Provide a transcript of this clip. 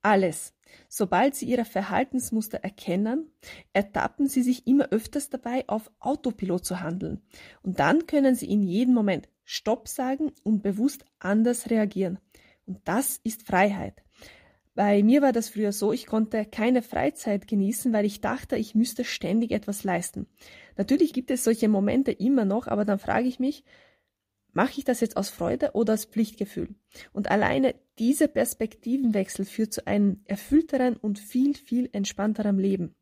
Alles. Sobald Sie Ihre Verhaltensmuster erkennen, ertappen Sie sich immer öfters dabei, auf Autopilot zu handeln. Und dann können Sie in jedem Moment Stopp sagen und bewusst anders reagieren. Und das ist Freiheit. Bei mir war das früher so, ich konnte keine Freizeit genießen, weil ich dachte, ich müsste ständig etwas leisten. Natürlich gibt es solche Momente immer noch, aber dann frage ich mich, mache ich das jetzt aus Freude oder aus Pflichtgefühl? Und alleine dieser Perspektivenwechsel führt zu einem erfüllteren und viel, viel entspannteren Leben.